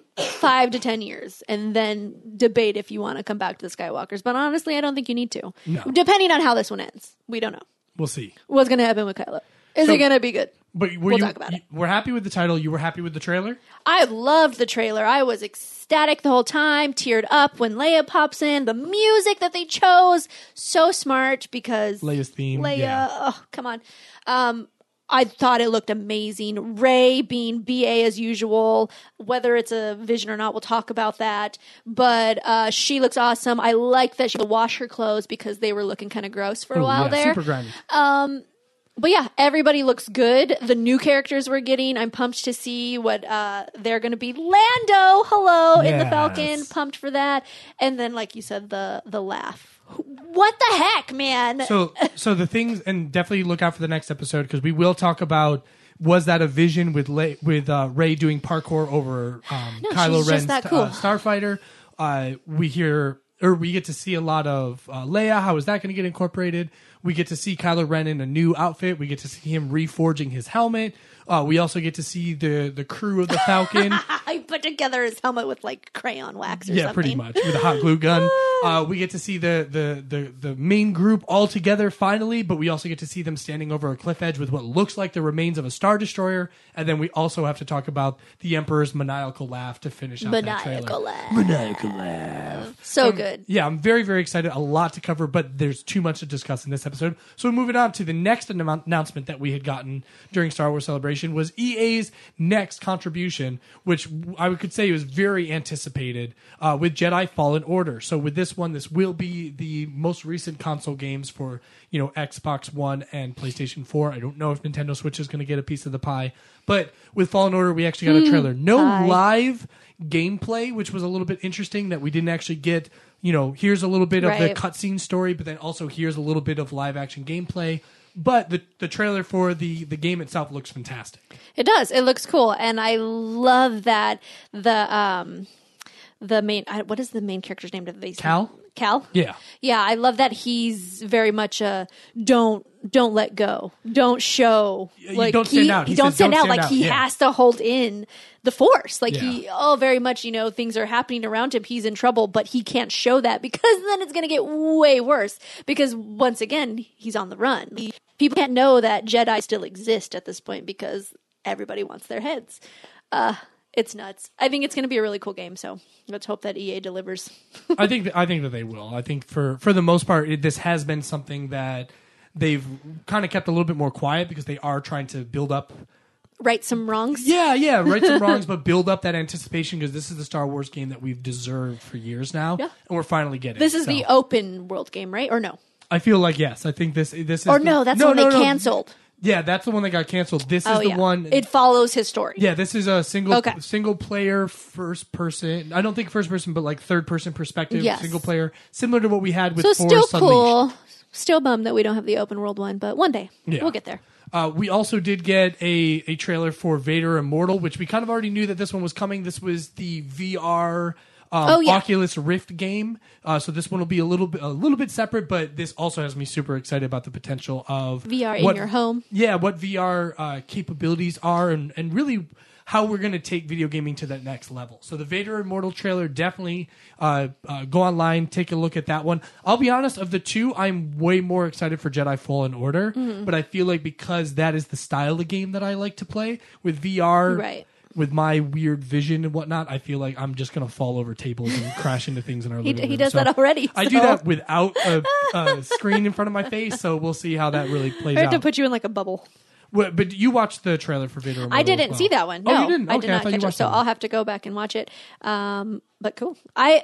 5 to 10 years and then debate if you want to come back to the Skywalkers. But honestly, I don't think you need to. No. Depending on how this one ends. We don't know. We'll see. What's going to happen with Kylo? Is it going to be good? But we'll talk about it. We're happy with the title. You were happy with the trailer? I loved the trailer. I was ecstatic the whole time, teared up when Leia pops in. The music that they chose, so smart because... Leia's theme. Oh, come on. I thought it looked amazing. Rey being BA as usual, whether it's a vision or not, we'll talk about that. But she looks awesome. I like that she would wash her clothes because they were looking kind of gross for a while there. Super grimy. But yeah, everybody looks good. The new characters we're getting, I'm pumped to see what they're going to be. Lando, in the Falcon, pumped for that. And then, like you said, the laugh. What the heck, man? So the things, and definitely look out for the next episode because we will talk about, was that a vision with Rey doing parkour over Kylo Ren's cool. Starfighter? We get to see a lot of Leia. How is that going to get incorporated? We get to see Kylo Ren in a new outfit. We get to see him reforging his helmet. We also get to see the crew of the Falcon. I put together his helmet with like crayon wax or something. Yeah, pretty much with a hot glue gun. We get to see the main group all together finally, but we also get to see them standing over a cliff edge with what looks like the remains of a Star Destroyer. And then we also have to talk about the Emperor's maniacal laugh to finish out that trailer. Maniacal laugh. So good. Yeah, I'm very, very excited. A lot to cover, but there's too much to discuss in this episode. episode. So moving on to the next announcement that we had gotten during Star Wars Celebration was EA's next contribution, which I could say was very anticipated with Jedi Fallen Order. So with this one, this will be the most recent console games for Xbox One and PlayStation 4. I don't know if Nintendo Switch is going to get a piece of the pie, but with Fallen Order, we actually got a trailer. No live gameplay, which was a little bit interesting that we didn't actually get. Here's a little bit of the cutscene story, but then also here's a little bit of live action gameplay. But the trailer for the game itself looks fantastic. It does. It looks cool, and I love that the main what is the main character's name? Cal? Yeah. Yeah, I love that he's very much don't let go. Don't show. Like, don't stand out. He don't stand out. Like, he yeah. has to hold in the Force. Like, yeah. he, very much, things are happening around him. He's in trouble, but he can't show that because then it's going to get way worse. Because, once again, he's on the run. People can't know that Jedi still exist at this point because everybody wants their heads. It's nuts. I think it's going to be a really cool game, so let's hope that EA delivers. I think that they will. I think for the most part, this has been something that they've kind of kept a little bit more quiet because they are trying to build up. Right some wrongs? Yeah, right some wrongs, but build up that anticipation because this is the Star Wars game that we've deserved for years now, and we're finally getting This is the open world game, right? Or no? I feel like yes. I think this is... Or no, that's the one they canceled. Yeah, that's the one that got canceled. This is the one... It follows his story. Yeah, this is a single player first person. I don't think first person, but like third person perspective, single player, similar to what we had with Force Unleashed. So still cool. Still bummed that we don't have the open world one, but one day we'll get there. We also did get a trailer for Vader Immortal, which we kind of already knew that this one was coming. This was the VR... Oculus Rift game. So this one will be a little bit separate, but this also has me super excited about the potential of VR in your home. Yeah, what VR capabilities are and really how we're going to take video gaming to that next level. So the Vader Immortal trailer, definitely go online, take a look at that one. I'll be honest, of the two, I'm way more excited for Jedi Fallen Order, but I feel like because that is the style of game that I like to play with VR, right. With my weird vision and whatnot, I feel like I'm just going to fall over tables and crash into things in our living room. He does that already. I do that without a screen in front of my face, so we'll see how that really plays out. I have to put you in like a bubble. But you watched the trailer for Vader Immortal. I didn't see that one. No, you didn't? Okay, I did not catch it. So I'll have to go back and watch it. But cool.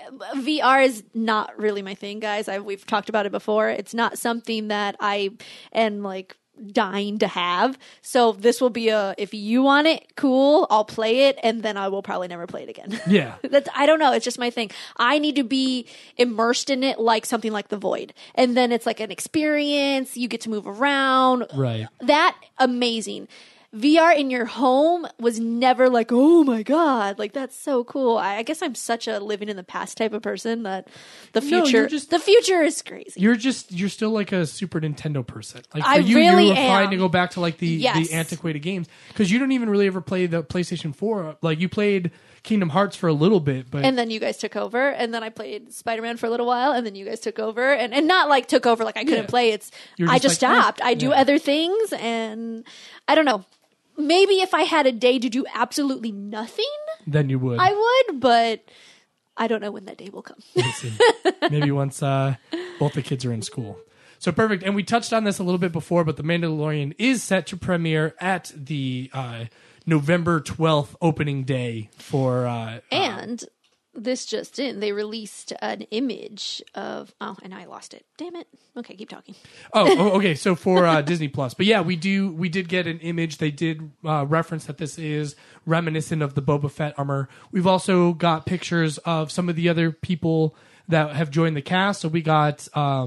VR is not really my thing, guys. We've talked about it before. It's not something that I am like dying to have. So this will be if you want it, cool, I'll play it, and then I will probably never play it again. Yeah. I don't know. It's just my thing. I need to be immersed in it like something like The Void. And then it's like an experience. You get to move around. Right. That, amazing. VR in your home was never like, oh my God, like that's so cool. I guess I'm such a living in the past type of person that the future is crazy. You're still like a Super Nintendo person. Like I really you were am. fine to go back to like the antiquated games because you don't even really ever play the PlayStation 4. Like you played Kingdom Hearts for a little bit, but and then you guys took over, and then I played Spider-Man for a little while, and then you guys took over, and not like took over like I couldn't play. I just stopped. I do other things, and I don't know. Maybe if I had a day to do absolutely nothing, then you would. I would, but I don't know when that day will come. Maybe once both the kids are in school. So perfect. And we touched on this a little bit before, but The Mandalorian is set to premiere at the November 12th opening day for... and this just in, they released an image of... Oh, and I lost it. Damn it. Okay, keep talking. Okay. So for Disney Plus. But yeah, we did get an image. They did reference that this is reminiscent of the Boba Fett armor. We've also got pictures of some of the other people that have joined the cast. So we got...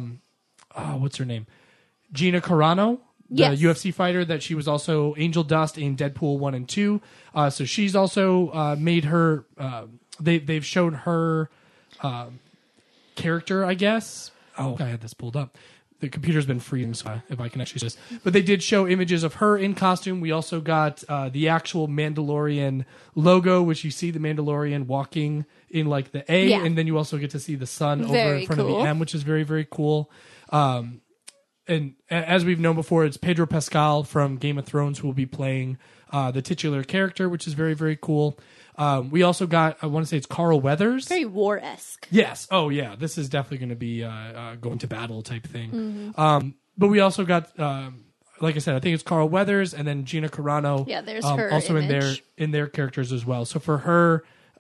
what's her name? Gina Carano. The UFC fighter that she was also Angel Dust in Deadpool 1 and 2. So she's also made her... They've shown her character, I guess. Oh, I had this pulled up. The computer's been freezing, so if I can actually see this. But they did show images of her in costume. We also got the actual Mandalorian logo, which you see the Mandalorian walking in like the A, and then you also get to see the sun over in front of the M, which is very, very cool. And as we've known before, it's Pedro Pascal from Game of Thrones who will be playing the titular character, which is very, very cool. We also got, I want to say it's Carl Weathers. Very war-esque. Yes. Oh, yeah. This is definitely going to be going to battle type thing. Mm-hmm. but we also got, like I said, I think it's Carl Weathers and then Gina Carano. Yeah, there's her also image. in their characters as well. So for her,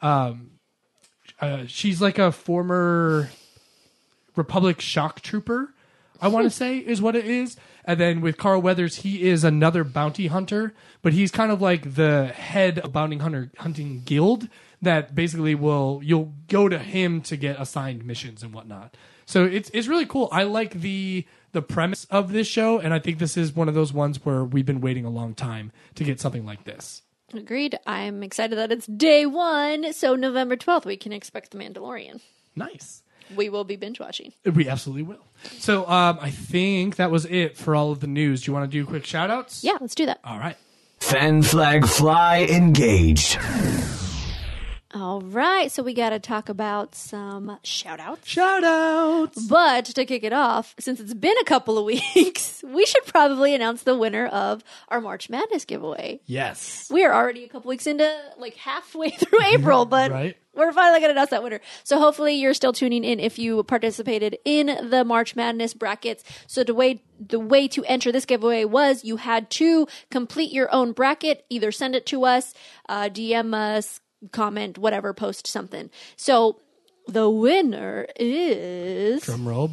she's like a former Republic shock trooper, I want to say is what it is. And then with Carl Weathers, he is another bounty hunter, but he's kind of like the head of bounty hunting guild that basically you'll go to him to get assigned missions and whatnot. So it's really cool. I like the premise of this show, and I think this is one of those ones where we've been waiting a long time to get something like this. Agreed. I'm excited that it's day 1, so November 12th we can expect The Mandalorian. Nice. We will be binge watching. We absolutely will. So I think that was it for all of the news. Do you want to do quick shout outs? Yeah, let's do that. All right. Fan flag fly engaged. All right, so we got to talk about some shout-outs. Shout-outs! But to kick it off, since it's been a couple of weeks, we should probably announce the winner of our March Madness giveaway. Yes. We are already a couple weeks into, like, halfway through April, but right. We're finally going to announce that winner. So hopefully you're still tuning in if you participated in the March Madness brackets. So the way to enter this giveaway was you had to complete your own bracket, either send it to us, DM us, comment, whatever, post something. So the winner is drumroll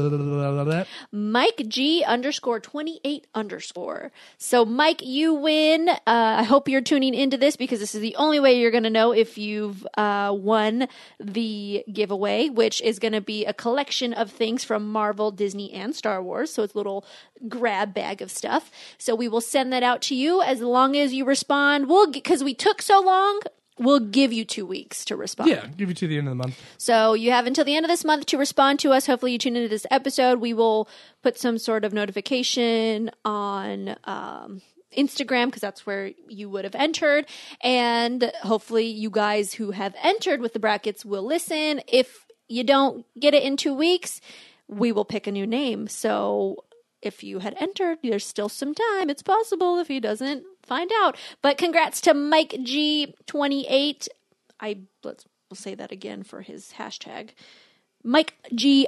Mike G _28_. So Mike, you win. I hope you're tuning into this because this is the only way you're going to know if you've won the giveaway, which is going to be a collection of things from Marvel, Disney, and Star Wars. So it's a little grab bag of stuff. So we will send that out to you as long as you respond. Because we took so long, we'll give you 2 weeks to respond. Yeah, give you to the end of the month. So you have until the end of this month to respond to us. Hopefully you tune into this episode. We will put some sort of notification on Instagram because that's where you would have entered. And hopefully you guys who have entered with the brackets will listen. If you don't get it in 2 weeks, we will pick a new name. So if you had entered, there's still some time. It's possible if he doesn't find out. But congrats to Mike G28. We'll say that again for his hashtag. Mike G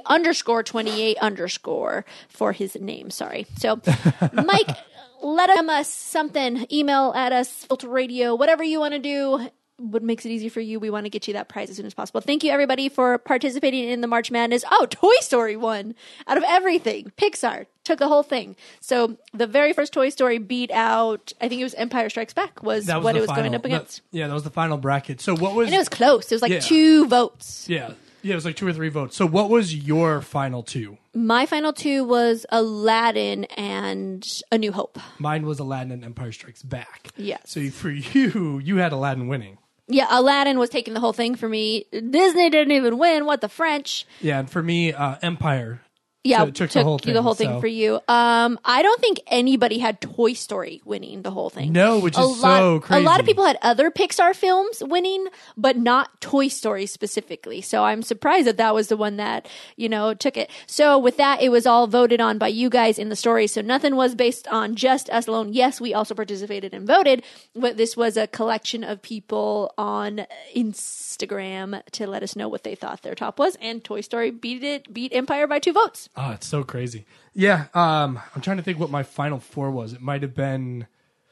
_28_ for his name. Sorry. So Mike, let us something. Email at us, Filter Radio, whatever you want to do. What makes it easy for you, we want to get you that prize as soon as possible. Thank you, everybody, for participating in the March Madness. Oh, Toy Story won out of everything. Pixar took the whole thing. So the very first Toy Story beat out, I think it was Empire Strikes Back was what it was going up against. That was the final bracket. So what was... And it was close. It was like 2 votes. Yeah, it was like 2 or 3 votes. So what was your final 2? My final 2 was Aladdin and A New Hope. Mine was Aladdin and Empire Strikes Back. Yes. So for you had Aladdin winning. Yeah, Aladdin was taking the whole thing for me. Disney didn't even win. What the French? Yeah, and for me, Empire took the whole thing for you. I don't think anybody had Toy Story winning the whole thing. No, which is so crazy. A lot of people had other Pixar films winning, but not Toy Story specifically. So I'm surprised that was the one that, took it. So with that, it was all voted on by you guys in the story. So nothing was based on just us alone. Yes, we also participated and voted, but this was a collection of people on Instagram to let us know what they thought their top was. And Toy Story beat Empire by 2 votes. Oh, it's so crazy. Yeah, I'm trying to think what my final 4 was. It might have been,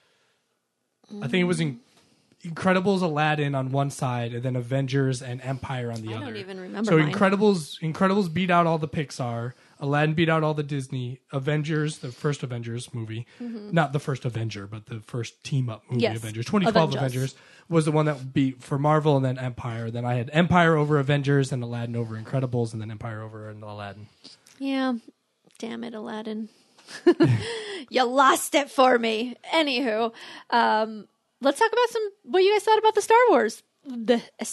I think it was Incredibles, Aladdin on one side, and then Avengers and Empire on the other. I don't even remember So mine. Incredibles beat out all the Pixar. Aladdin beat out all the Disney. Avengers, the first Avengers movie, not the first Avenger, but the first team-up movie, Yes. Avengers. 2012 Avengers was the one that beat for Marvel, and then Empire. Then I had Empire over Avengers, and Aladdin over Incredibles, and then Empire over Aladdin. Yeah. Damn it, Aladdin. You lost it for me. Anywho, let's talk about what you guys thought about the Star Wars. Let's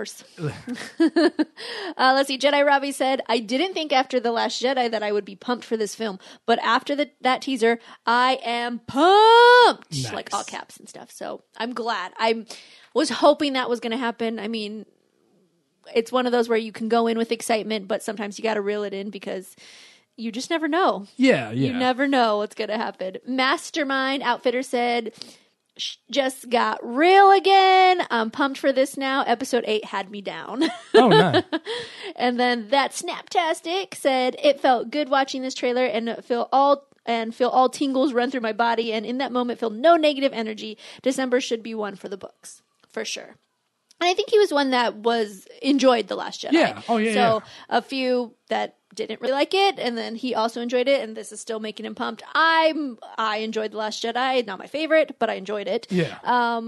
see. Jedi Robbie said, I didn't think after The Last Jedi that I would be pumped for this film, but after that teaser, I am pumped. Nice. Like all caps and stuff. So I'm glad. I was hoping that was going to happen. I mean, it's one of those where you can go in with excitement, but sometimes you got to reel it in because you just never know. Yeah. You never know what's going to happen. Mastermind Outfitter said, just got real again. I'm pumped for this now. Episode 8 had me down. Oh, nice. And then that Snaptastic said, it felt good watching this trailer and feel all tingles run through my body. And in that moment, feel no negative energy. December should be one for the books, for sure. And I think he was one that enjoyed The Last Jedi. Yeah. Oh, yeah. So a few that didn't really like it, and then he also enjoyed it, and this is still making him pumped. I enjoyed The Last Jedi. Not my favorite, but I enjoyed it. Yeah.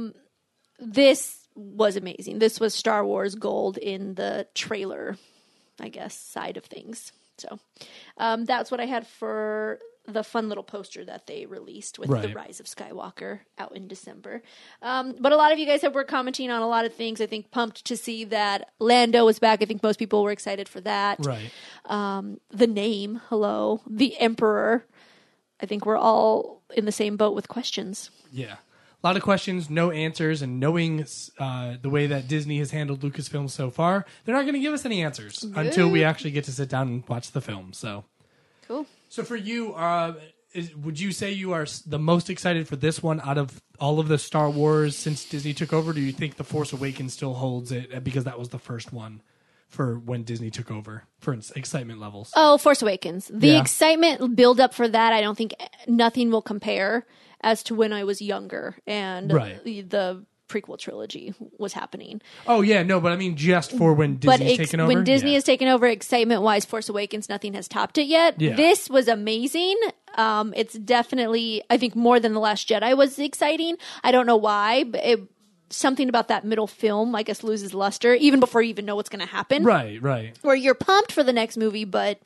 This was amazing. This was Star Wars gold in the trailer, I guess, side of things. So that's what I had for the fun little poster that they released with The Rise of Skywalker out in December. But a lot of you guys were commenting on a lot of things. I think pumped to see that Lando was back. I think most people were excited for that. Right. The name, hello, the Emperor. I think we're all in the same boat with questions. Yeah. A lot of questions, no answers, and knowing the way that Disney has handled Lucasfilm so far, they're not going to give us any answers until we actually get to sit down and watch the film. So cool. So for you, would you say you are the most excited for this one out of all of the Star Wars since Disney took over? Do you think The Force Awakens still holds it because that was the first one for when Disney took over for excitement levels? Oh, Force Awakens. The excitement build up for that, I don't think nothing will compare as to when I was younger and the prequel trilogy was happening. Oh, yeah, no, but I mean just for when Disney's taken over? When Disney has taken over, excitement-wise, Force Awakens, nothing has topped it yet. Yeah. This was amazing. It's definitely, I think, more than The Last Jedi was exciting. I don't know why, but something about that middle film, I guess, loses luster, even before you even know what's going to happen. Right. Where you're pumped for the next movie, but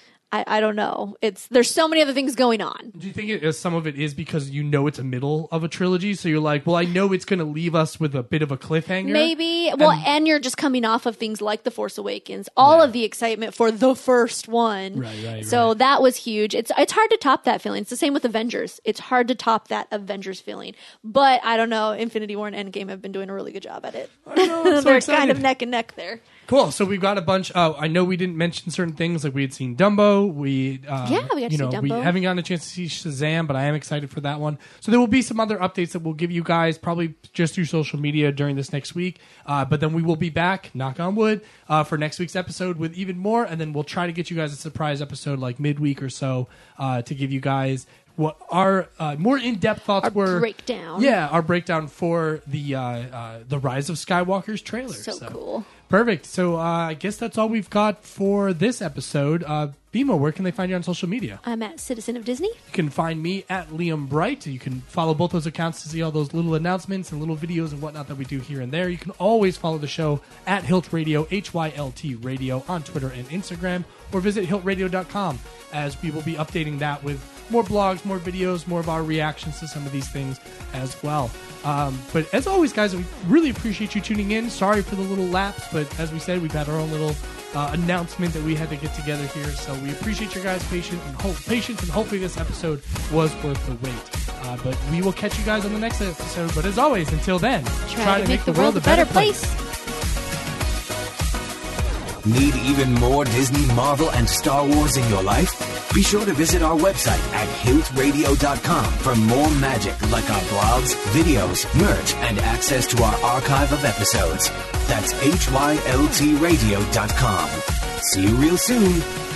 I don't know. There's so many other things going on. Do you think some of it is because you know it's a middle of a trilogy, so you're like, well, I know it's going to leave us with a bit of a cliffhanger? Maybe. And you're just coming off of things like The Force Awakens, all of the excitement for the first one. Right. So that was huge. It's hard to top that feeling. It's the same with Avengers. It's hard to top that Avengers feeling. But I don't know. Infinity War and Endgame have been doing a really good job at it. I know, I'm so They're excited. kind of neck and neck there. Cool. So we've got a bunch. I know we didn't mention certain things, like we had seen Dumbo. We got to see Dumbo. We haven't gotten a chance to see Shazam, but I am excited for that one. So there will be some other updates that we'll give you guys probably just through social media during this next week. But then we will be back, knock on wood, for next week's episode with even more. And then we'll try to get you guys a surprise episode like midweek or so to give you guys what our more in-depth thoughts were. Breakdown. Yeah, our breakdown for the Rise of Skywalker's trailer. So cool. Perfect. So I guess that's all we've got for this episode. Bimo, where can they find you on social media? I'm at Citizen of Disney. You can find me at Liam Bright. You can follow both those accounts to see all those little announcements and little videos and whatnot that we do here and there. You can always follow the show at Hilt Radio, HYLT Radio, on Twitter and Instagram, or visit hiltradio.com, as we will be updating that with more blogs, more videos, more of our reactions to some of these things as well. But as always, guys, we really appreciate you tuning in. Sorry for the little lapse, but as we said, we've had our own little announcement that we had to get together here. So we appreciate your guys' patience, and hopefully this episode was worth the wait. But we will catch you guys on the next episode. But as always, until then, try to make the world a better place. Need even more Disney, Marvel, and Star Wars in your life? Be sure to visit our website at hiltradio.com for more magic like our blogs, videos, merch, and access to our archive of episodes. That's HYLTradio.com. See you real soon.